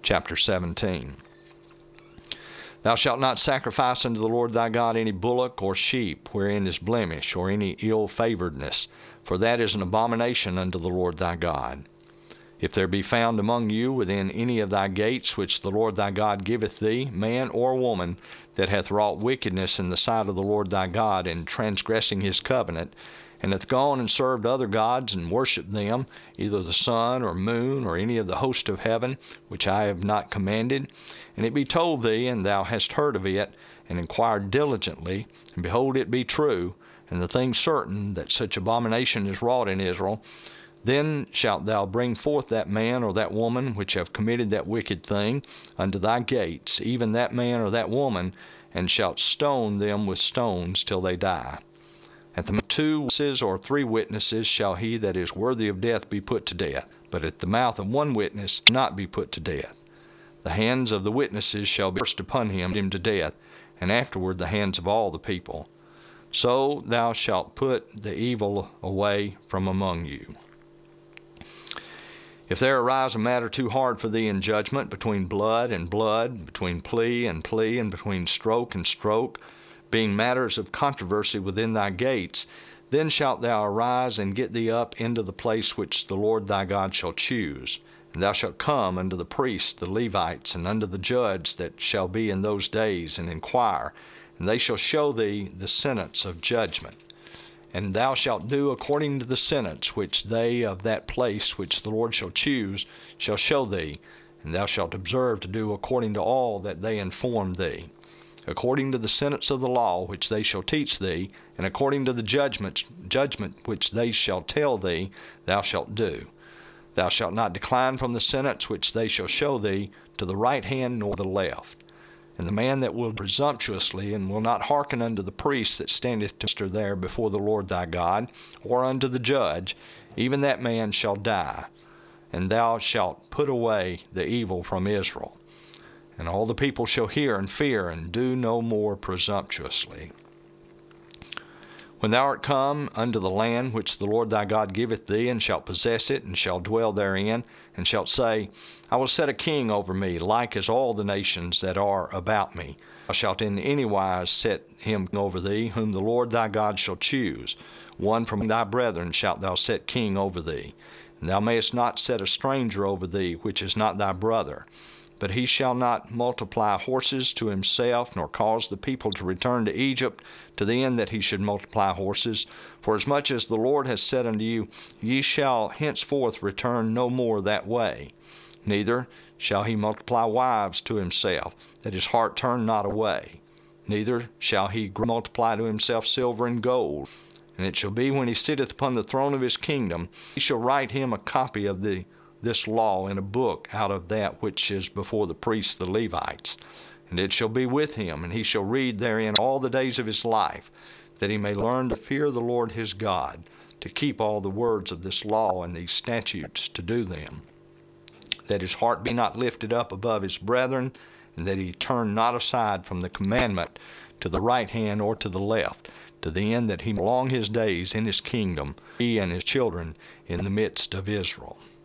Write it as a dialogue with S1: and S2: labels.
S1: chapter 17. Thou shalt not sacrifice unto the Lord thy God any bullock or sheep wherein is blemish, or any ill-favoredness, for that is an abomination unto the Lord thy God. If there be found among you within any of thy gates which the Lord thy God giveth thee, man or woman, that hath wrought wickedness in the sight of the Lord thy God in transgressing his covenant, and hath gone and served other gods and worshipped them, either the sun or moon or any of the host of heaven, which I have not commanded, and it be told thee, and thou hast heard of it, and inquired diligently, and behold, it be true, and the thing certain, that such abomination is wrought in Israel, then shalt thou bring forth that man or that woman which have committed that wicked thing unto thy gates, even that man or that woman, and shalt stone them with stones till they die. At the mouth of 2 witnesses or 3 witnesses shall he that is worthy of death be put to death, but at the mouth of 1 witness not be put to death. The hands of the witnesses shall be first upon him to death, and afterward the hands of all the people. So thou shalt put the evil away from among you. If there arise a matter too hard for thee in judgment, between blood and blood, between plea, and between stroke and stroke, being matters of controversy within thy gates, then shalt thou arise and get thee up into the place which the Lord thy God shall choose. And thou shalt come unto the priests, the Levites, and unto the judge that shall be in those days, and inquire, and they shall show thee the sentence of judgment. And thou shalt do according to the sentence which they of that place which the Lord shall choose shall show thee, and thou shalt observe to do according to all that they inform thee. According to the sentence of the law which they shall teach thee, and according to the judgment which they shall tell thee, thou shalt do. Thou shalt not decline from the sentence which they shall show thee to the right hand nor the left. And the man that will presumptuously, and will not hearken unto the priest that standeth to minister there before the Lord thy God, or unto the judge, even that man shall die. And thou shalt put away the evil from Israel. And all the people shall hear and fear, and do no more presumptuously. When thou art come unto the land which the Lord thy God giveth thee, and shalt possess it, and shalt dwell therein, and shalt say, I will set a king over me, like as all the nations that are about me. Thou shalt in any wise set him over thee, whom the Lord thy God shall choose. One from thy brethren shalt thou set king over thee. And thou mayest not set a stranger over thee, which is not thy brother. But he shall not multiply horses to himself, nor cause the people to return to Egypt, to the end that he should multiply horses. For as much as the Lord has said unto you, ye shall henceforth return no more that way. Neither shall he multiply wives to himself, that his heart turn not away. Neither shall he multiply to himself silver and gold. And it shall be, when he sitteth upon the throne of his kingdom, he shall write him a copy of this law in a book out of that which is before the priests the Levites. And it shall be with him, and he shall read therein all the days of his life, that he may learn to fear the Lord his God, to keep all the words of this law and these statutes, to do them, that his heart be not lifted up above his brethren, and that he turn not aside from the commandment to the right hand or to the left, to the end that he prolong his days in his kingdom, he and his children in the midst of Israel.